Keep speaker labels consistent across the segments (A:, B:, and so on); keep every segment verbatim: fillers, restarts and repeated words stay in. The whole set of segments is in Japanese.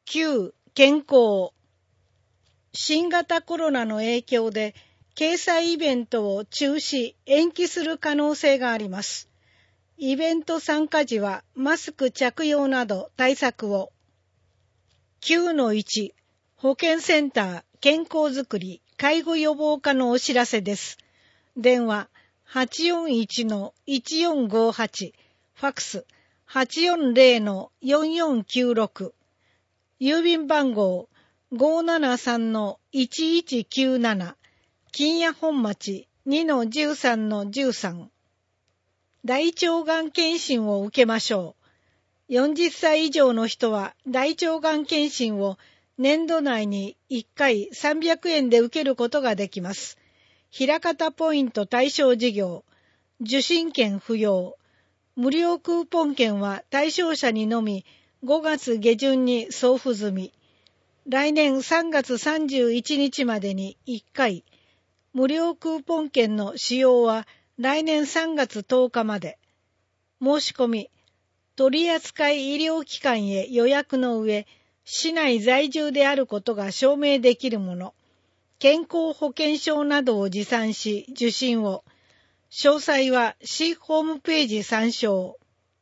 A: きゅう、健康。新型コロナの影響で掲載イベントを中止、延期する可能性があります。イベント参加時はマスク着用など対策を。きゅうのいち、保健センター健康づくり介護予防課のお知らせです。電話 はちよんいちのいちよんごはち、ファックス はちよんゼロのよんよんきゅうろく、郵便番号 ごーななさんのいちいちきゅうなな、金谷本町 にのじゅうさんのじゅうさん。大腸がん検診を受けましょう。よんじゅっさい以上の人は大腸がん検診を年度内にいっかいさんびゃくえんで受けることができます。枚方ポイント対象事業、受診券不要、無料クーポン券は対象者にのみごがつげじゅんに送付済み。来年さんがつさんじゅういちにちまでにいっかい、無料クーポン券の使用は来年さんがつとおかまで。申し込み、取扱医療機関へ予約の上、市内在住であることが証明できるもの、健康保険証などを持参し受診を。詳細は市ホームページ参照。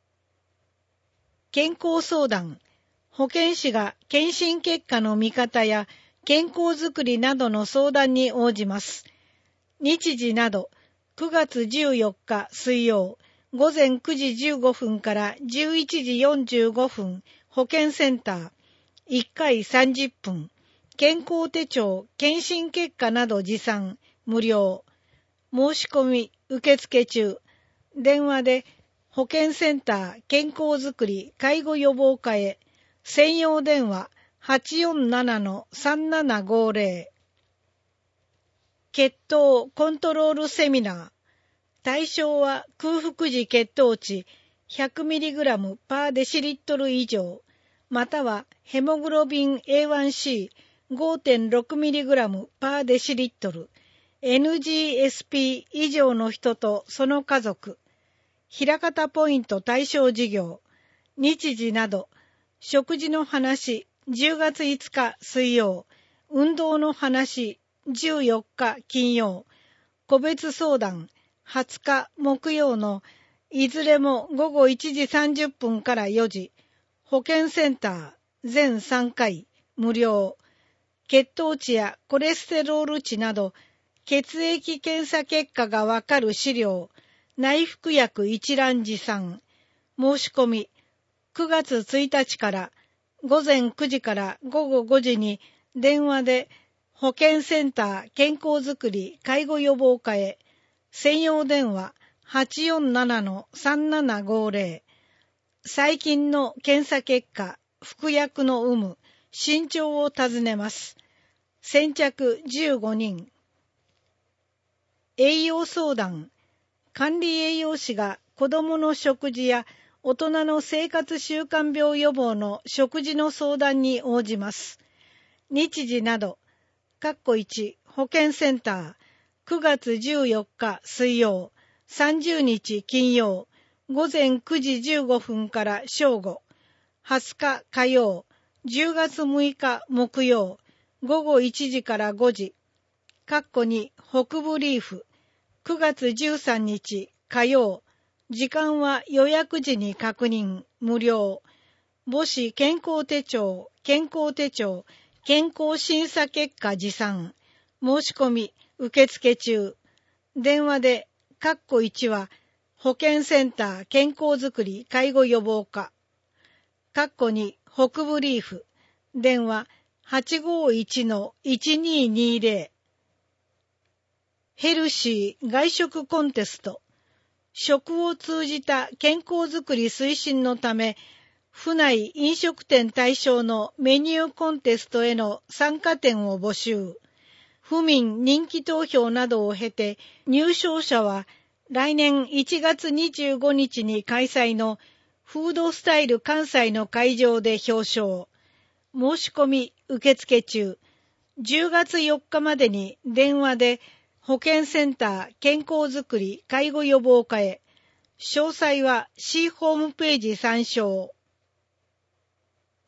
A: 健康相談。保健師が検診結果の見方や健康づくりなどの相談に応じます。日時などくがつじゅうよっか水曜ごぜんくじじゅうごふんからじゅういちじよんじゅうごふん保健センターいっかいさんじゅっぷん健康手帳検診結果など持参無料。申し込み受付中。電話で保健センター健康づくり介護予防課へ。専用電話 はちよんななのさんななごゼロ。血糖コントロールセミナー。対象は空腹時血糖値 ひゃくミリグラム パーデシリットル以上、またはヘモグロビン エーワンシー ごてんろくミリグラム パーデシリットル、エヌジーエスピー 以上の人とその家族。枚方ポイント対象事業。日時など。食事の話、じゅうがついつか水曜。運動の話、じゅうよっか金曜。個別相談、はつか木曜のいずれもごごいちじさんじゅっぷんからよじ。保健センター全さんかい無料。血糖値やコレステロール値など血液検査結果がわかる資料、内服薬一覧持参。申し込みくがつついたちからごぜんくじからごごごじに電話で保健センター健康づくり介護予防課へ。専用電話 はちよんななのさんななごゼロ。最近の検査結果、服薬の有無、身長を尋ねます。先着じゅうごにん。栄養相談。管理栄養士が子どもの食事や大人の生活習慣病予防の食事の相談に応じます。日時など、かっこいち保健センターくがつじゅうよっか水曜、さんじゅうにち金曜、ごぜんくじじゅうごふんから正午、はつか火曜、じゅうがつむいか木曜、ごごいちじからごじ、かっこに北部リーフ、くがつじゅうさんにち火曜、時間は予約時に確認、無料。母子健康手帳、健康手帳、健康審査結果持参。申し込み、受付中。電話で、かっこいちは、保健センター健康づくり介護予防課。かっこに北部リーフ。電話 はちごいちのいちににゼロ。ヘルシー外食コンテスト。食を通じた健康づくり推進のため、府内飲食店対象のメニューコンテストへの参加店を募集。府民人気投票などを経て、入賞者は来年いちがつにじゅうごにちに開催のフードスタイル関西の会場で表彰。申し込み受付中。じゅうがつよっかまでに電話で保健センター健康づくり介護予防課へ。詳細は市ホームページ参照。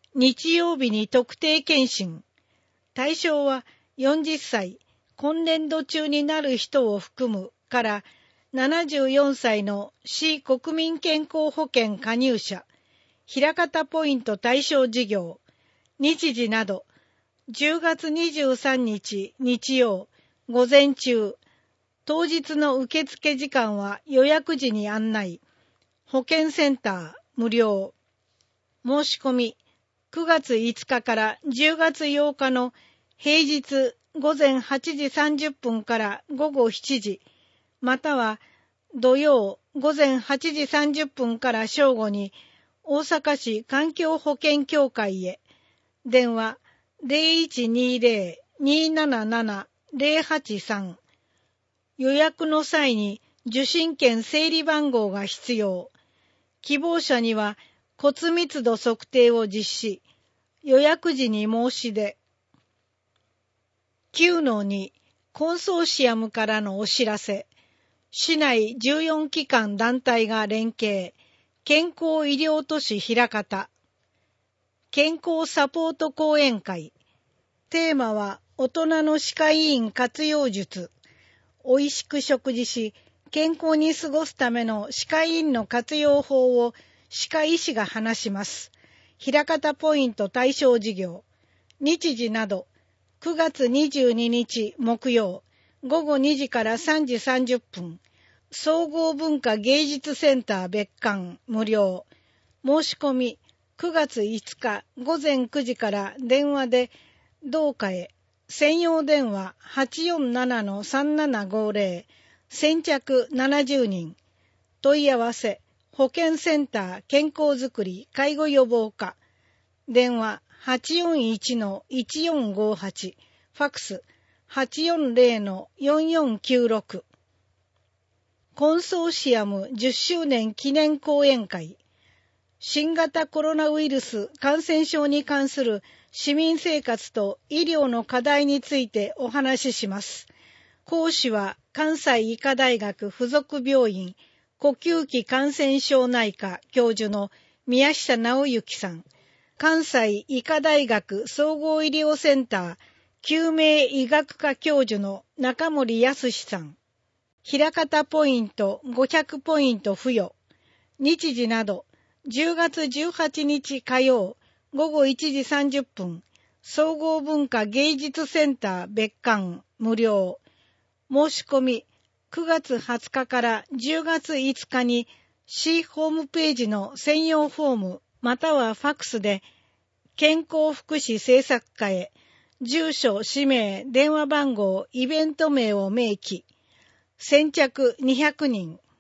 A: 日曜日に特定健診。対象はよんじゅっさい、今年度中になる人を含むからななじゅうよんさいの市国民健康保険加入者、枚方ポイント対象事業、日時など、じゅうがつにじゅうさんにち日曜、午前中、当日の受付時間は予約時に案内、保健センター無料。申し込み、くがついつかからじゅうがつようかの平日午前はちじさんじゅっぷんから午後しちじ、または土曜午前はちじさんじゅっぷんから正午に大阪市環境保険協会へ。電話 ゼロいちにゼロ にーなななな ゼロはちさん。予約の際に受診券整理番号が必要。希望者には骨密度測定を実施。予約時に申し出。きゅうのに コンソーシアムからのお知らせ。市内じゅうよんきかん団体が連携。健康医療都市枚方。健康サポート講演会。テーマは大人の歯科医院活用術。おいしく食事し、健康に過ごすための歯科医院の活用法を歯科医師が話します。枚方ポイント対象事業。日時など、くがつにじゅうににち木曜、ごごにじからさんじさんじゅっぷん。総合文化芸術センター別館無料。申し込み、くがついつかごぜんくじから電話で同課へ。専用電話 はちよんななのさんななごゼロ。先着ななじゅうにん。問い合わせ、保健センター健康づくり介護予防課。電話 はちよんいちのいちよんごはち。ファックス はちよんゼロのよんよんきゅうろく。コンソーシアムじゅっしゅうねん記念講演会。新型コロナウイルス感染症に関する市民生活と医療の課題についてお話しします。講師は関西医科大学附属病院呼吸器感染症内科教授の宮下直之さん。関西医科大学総合医療センター救命医学科教授の中森康さん。枚方ポイントごひゃくポイント付与。日時など、じゅうがつじゅうはちにち火曜、ごごいちじさんじゅっぷん、総合文化芸術センター別館無料。申し込み、くがつはつかからじゅうがついつかに市ホームページの専用フォームまたはファックスで健康福祉政策課へ住所、氏名、電話番号、イベント名を明記。先着にひゃくにん。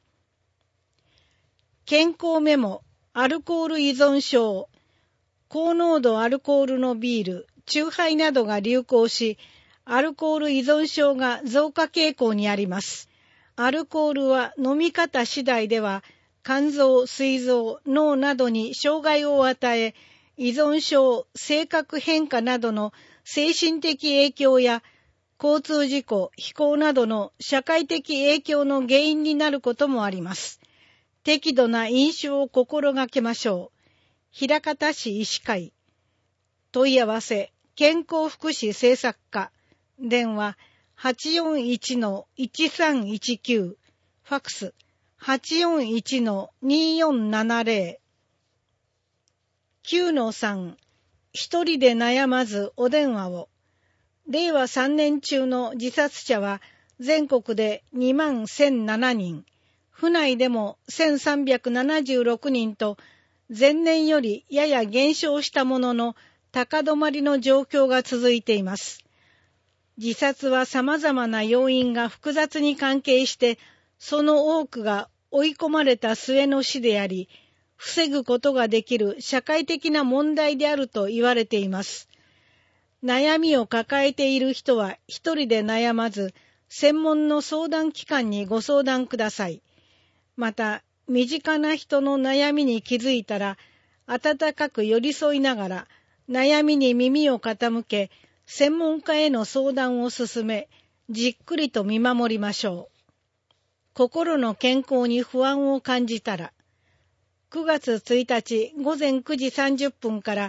A: 健康メモ、アルコール依存症。高濃度アルコールのビール、チューハイなどが流行し、アルコール依存症が増加傾向にあります。アルコールは飲み方次第では、肝臓、膵臓、脳などに障害を与え、依存症、性格変化などの精神的影響や、交通事故、非行などの社会的影響の原因になることもあります。適度な飲酒を心がけましょう。枚方市医師会。問い合わせ、健康福祉政策課。電話 はちよんいちのいちさんいちきゅう。ファックス はちよんいちのによんななゼロ。きゅうのさん。一人で悩まずお電話を。れいわさんねん中の自殺者は全国でにまんせんななにん。府内でもせんさんびゃくななじゅうろくにんと、前年よりやや減少したものの、高止まりの状況が続いています。自殺は様々な要因が複雑に関係して、その多くが追い込まれた末の死であり、防ぐことができる社会的な問題であると言われています。悩みを抱えている人は一人で悩まず、専門の相談機関にご相談ください。また、身近な人の悩みに気づいたら、温かく寄り添いながら、悩みに耳を傾け、専門家への相談を進め、じっくりと見守りましょう。心の健康に不安を感じたら、くがつついたちごぜんくじさんじゅっぷんから、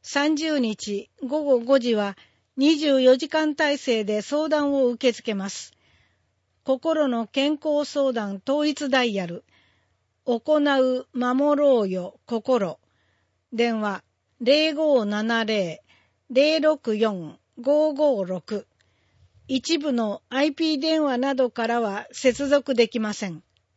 A: さんじゅうにちごごごじはにじゅうよじかん体制で相談を受け付けます。心の健康相談統一ダイヤル、行う守ろうよ心、電話 ゼロごーななゼロ ゼロろくよん ごーごーろく、一部の アイピー 電話などからは接続できません。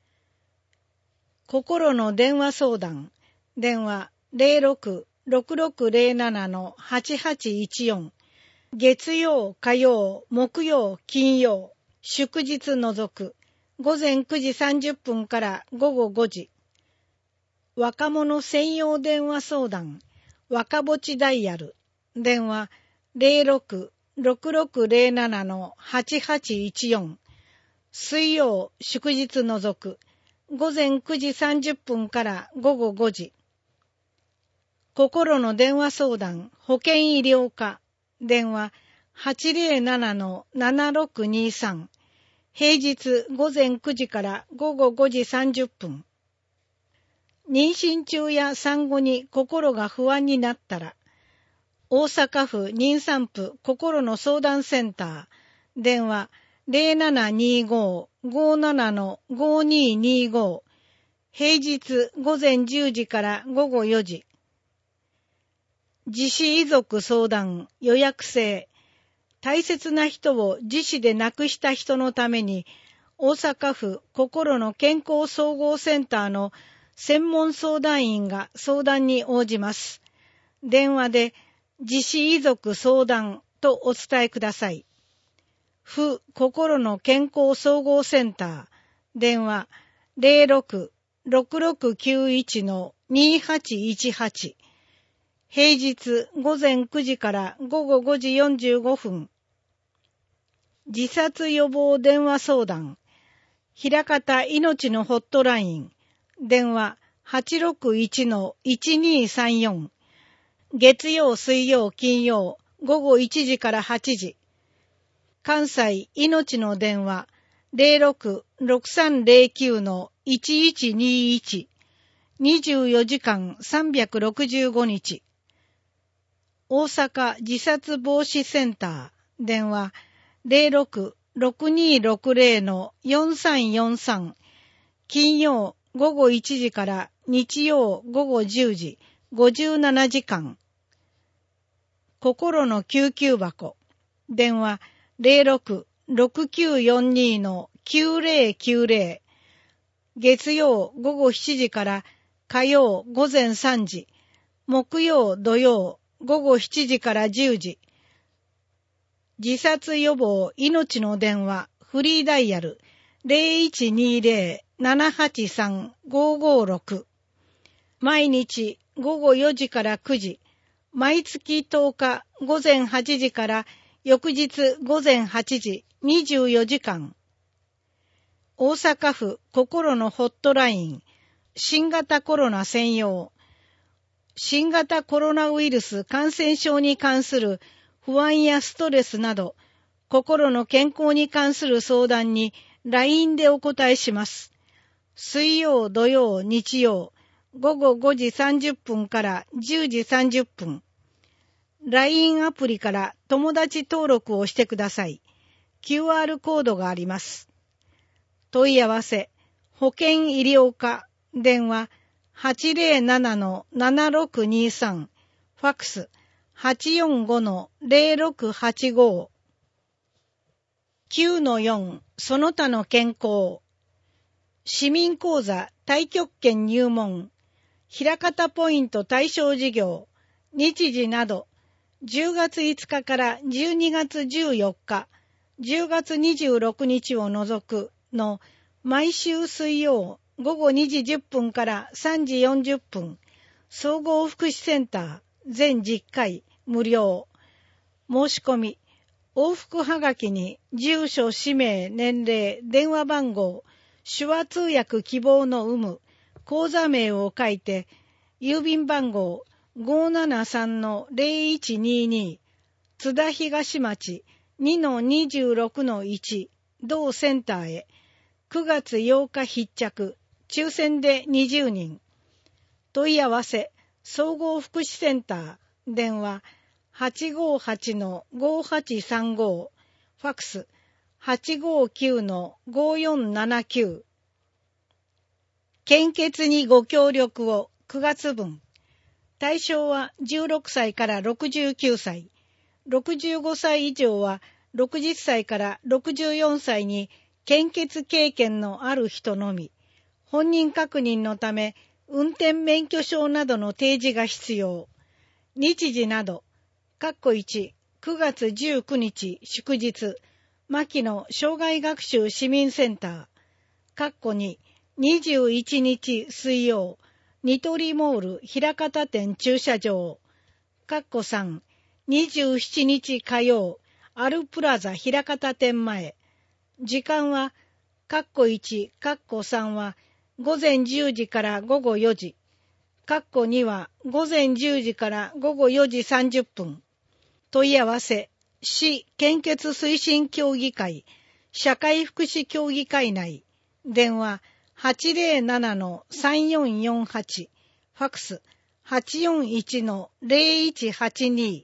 A: 心の電話相談、電話 ゼロろく ろくろくゼロなな はちはちいちよん、月曜、火曜、木曜、金曜、祝日除く、ごぜんくじさんじゅっぷんからごごごじ。若者専用電話相談、若ぼちダイヤル、電話 ゼロろく ろくろくゼロなな はちはちいちよん、水曜、祝日除く、ごぜんくじさんじゅっぷんからごごごじ。心の電話相談、保健医療課、電話 はちゼロなな ななろくにさん、平日ごぜんくじからごごごじさんじゅっぷん。妊娠中や産後に心が不安になったら、大阪府妊産婦心の相談センター、電話 ゼロななにご ごなな ごににご、平日ごぜんじゅうじからごごよじ。自死遺族相談予約制、大切な人を自死で亡くした人のために、大阪府心の健康総合センターの専門相談員が相談に応じます。電話で自死遺族相談とお伝えください。府心の健康総合センター、電話 ゼロろく ろくろくきゅういち にはちいちはち、平日ごぜんくじからごごごじよんじゅうごふん。自殺予防電話相談、枚方命のホットライン、電話 はちろくいち いちにさんよん、月曜水曜金曜ごごいちじからはちじ。関西命の電話 ゼロろく ろくさんゼロきゅう いちいちにいち、にじゅうよじかんさんびゃくろくじゅうごにち。大阪自殺防止センター、電話 ゼロろく ろくにろくゼロ よんさんよんさん、金曜ごごいちじから日曜ごごじゅうじ、ごじゅうななじかん。心の救急箱、電話 ゼロろく ろくきゅうよんに きゅうぜろきゅうぜろ、月曜ごごしちじから火曜ごぜんさんじ、木曜土曜ごごしちじからじゅうじ。自殺予防命の電話フリーダイヤル ゼロいちにゼロ ななはちさん ごごろく、毎日ごごよじからくじ、毎月とおかごぜんはちじから翌日ごぜんはちじ、にじゅうよじかん。大阪府心のホットライン、新型コロナ専用、新型コロナウイルス感染症に関する不安やストレスなど、心の健康に関する相談に ライン でお答えします。水曜、土曜、日曜、ごごごじさんじゅっぷんからじゅうじさんじゅっぷん。ライン アプリから友達登録をしてください。キューアール コードがあります。問い合わせ、保健医療課、電話 はちゼロなな ななろくにさん、ファックス はちよんご ゼロろくはちご。きゅうのよん その他の健康。市民講座太極拳入門、枚方ポイント対象事業、日時など、じゅうがついつかからじゅうにがつじゅうよっか、じゅうがつにじゅうろくにちを除くの毎週水曜ごごにじじゅっぷんからさんじよんじゅっぷん、総合福祉センター全じゅっかい無料。申し込み、往復はがきに住所、氏名、年齢、電話番号、手話通訳希望の有無、口座名を書いて、郵便番号 ごーななさんのゼロいちにに、津田東町 にのにじゅうろくのいち、同センターへ、くがつようか必着、抽選でにじゅうにん。問い合わせ、総合福祉センター、 電話 はちごーはちのごーはちさんご、ファックス はちごーきゅうのごーよんななきゅう。献血にご協力をくがつぶん。対象はじゅうろくさいからろくじゅうきゅうさい。ろくじゅうごさい以上はろくじゅっさいからろくじゅうよんさいに献血経験のある人のみ。本人確認のため運転免許証などの提示が必要。日時など、かっこいち、くがつじゅうくにち祝日、牧野障害学習市民センター、かっこに、にじゅういちにち水曜、ニトリモール枚方店駐車場、かっこさん、にじゅうしちにち火曜、アルプラザ枚方店前、時間は、かっこいち、かっこさんは、午前じゅうじから午後よじ、かっこには午前じゅうじから午後よじさんじゅっぷん。問い合わせ、市献血推進協議会、社会福祉協議会内、電話 はちぜろななのさんよんよんはち、ファックス はちよんいちのぜろいちはちに。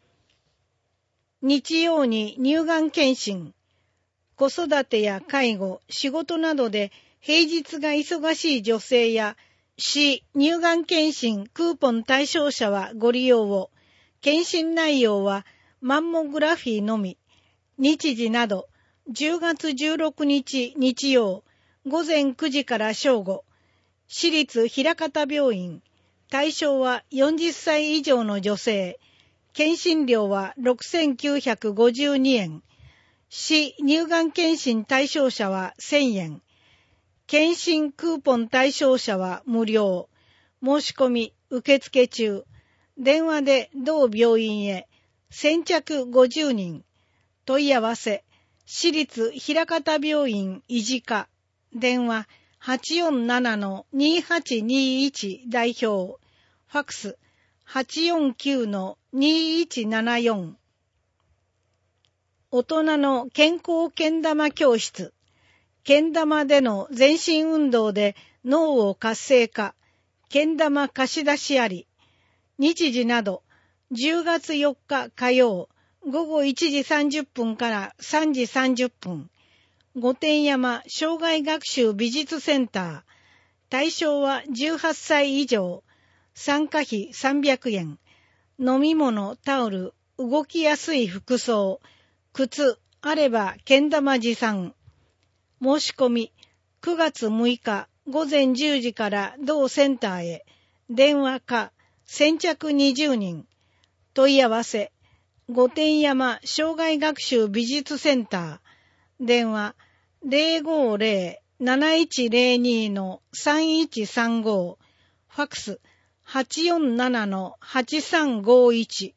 A: 日曜に乳がん検診、子育てや介護、仕事などで平日が忙しい女性や市乳がん検診クーポン対象者はご利用を。検診内容はマンモグラフィーのみ。日時などじゅうがつじゅうろくにち日曜午前くじから正午。市立枚方病院。対象はよんじゅっさい以上の女性。検診料はろくせんきゅうひゃくごじゅうにえん。市乳がん検診対象者はせんえん。検診クーポン対象者は無料。申し込み受付中。電話で同病院へ。先着ごじゅうにん。問い合わせ。市立枚方病院医事課。電話 はちよんななのにはちにいち 代表。ファックス はちよんきゅうのにいちななよん。大人の健康けん玉教室。けん玉での全身運動で脳を活性化。けん玉貸し出しあり。日時などじゅうがつよっか火曜午後いちじさんじゅっぷんからさんじさんじゅっぷん。御殿山障害学習美術センター。対象はじゅうはっさい以上。参加費さんびゃくえん。飲み物、タオル、動きやすい服装、靴あればけん玉持参。申し込みくがつむいか午前じゅうじから同センターへ。電話か先着にじゅうにん。問い合わせ御殿山障害学習美術センター。電話 ぜろごぜろなないちぜろにのさんいちさんご。ファックス はちよんななのはちさんごいち。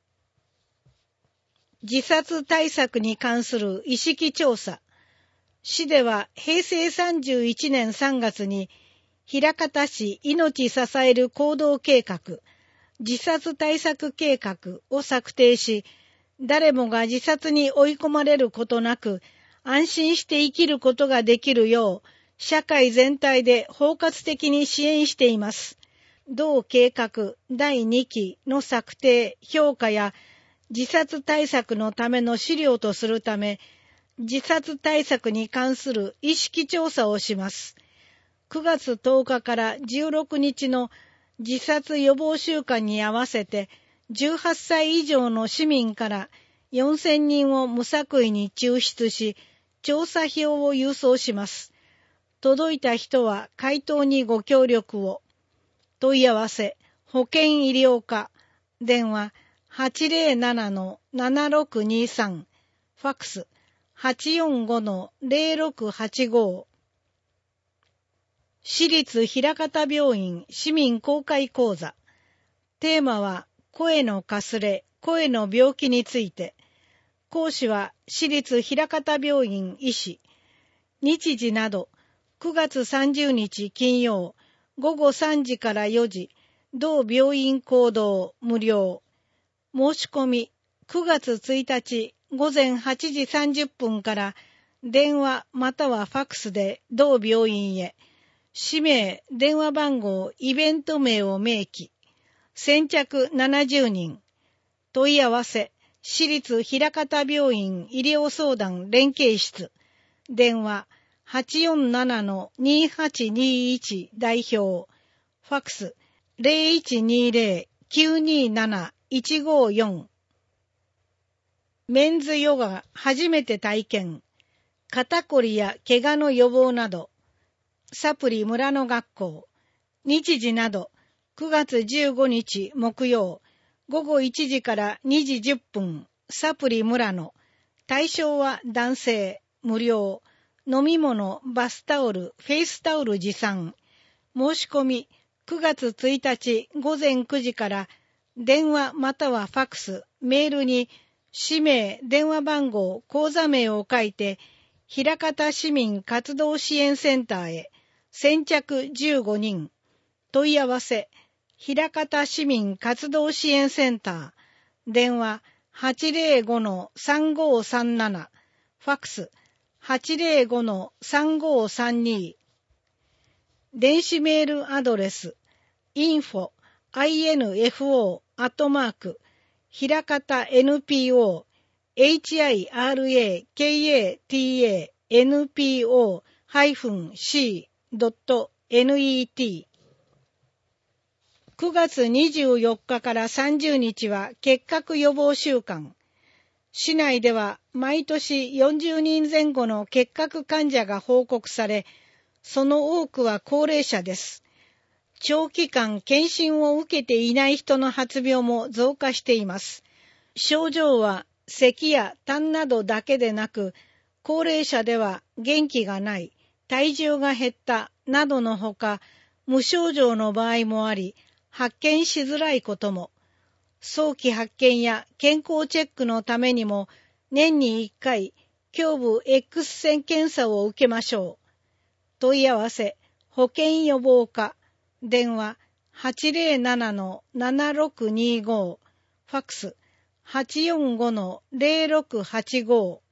A: 自殺対策に関する意識調査。市ではへいせいさんじゅういちねんさんがつに枚方市命支える行動計画、自殺対策計画を策定し、誰もが自殺に追い込まれることなく安心して生きることができるよう社会全体で包括的に支援しています。同計画だいにきの策定、評価や自殺対策のための資料とするため、自殺対策に関する意識調査をします。くがつとおかからじゅうろくにちの自殺予防週間に合わせて、じゅうはっさい以上の市民からよんせんにんを無作為に抽出し、調査票を郵送します。届いた人は回答にご協力を。問い合わせ、保健医療課。電話 はちぜろななのななろくにさん。ファックスはちよんごのぜろろくはちご。市立枚方病院市民公開講座。テーマは声のかすれ、声の病気について。講師は市立枚方病院医師。日時などくがつさんじゅうにち金曜ごごさんじからよじ、同病院講堂無料。申し込みくがつついたちごぜんはちじさんじゅっぷんから電話またはファックスで同病院へ。氏名、電話番号、イベント名を明記。先着ななじゅうにん。 問い合わせ、私立枚方病院医療相談連携室、電話 はちよんななのにはちにいち 代表、ファックス ゼロいちにゼロ きゅうになないちごよん。メンズヨガ初めて体験、肩こりや怪我の予防など、サプリ村の学校、日時など、くがつじゅうごにち木曜、ごごいちじからにじじゅっぷん、サプリ村の、対象は男性、無料、飲み物、バスタオル、フェイスタオル持参、申し込み、くがつついたちごぜんくじから、電話またはファックス、メールに、氏名、電話番号、口座名を書いて、枚方市民活動支援センターへ、先着じゅうごにん、問い合わせ、枚方市民活動支援センター、電話 はちゼロごのさんごさんなな、ファックス はちゼロごのさんごさんに、電子メールアドレス インフォ アイエヌエフオー アットマーク枚方 エヌピーオー エイチアイアールエーケーエーティーエー エヌピーオー ハイフン シー ドット ネット。くがつにじゅうよっかからさんじゅうにちは結核予防週間。市内では毎年よんじゅうにんぜん後の結核患者が報告され、その多くは高齢者です。長期間検診を受けていない人の発病も増加しています。症状は咳や痰などだけでなく、高齢者では元気がない、体重が減ったなどのほか、無症状の場合もあり、発見しづらいことも、早期発見や健康チェックのためにも、年にいっかい、胸部 X 線検査を受けましょう。問い合わせ、保健予防課、電話 はちゼロななのななろくにご、ファックス はちよんごのゼロろくはちご。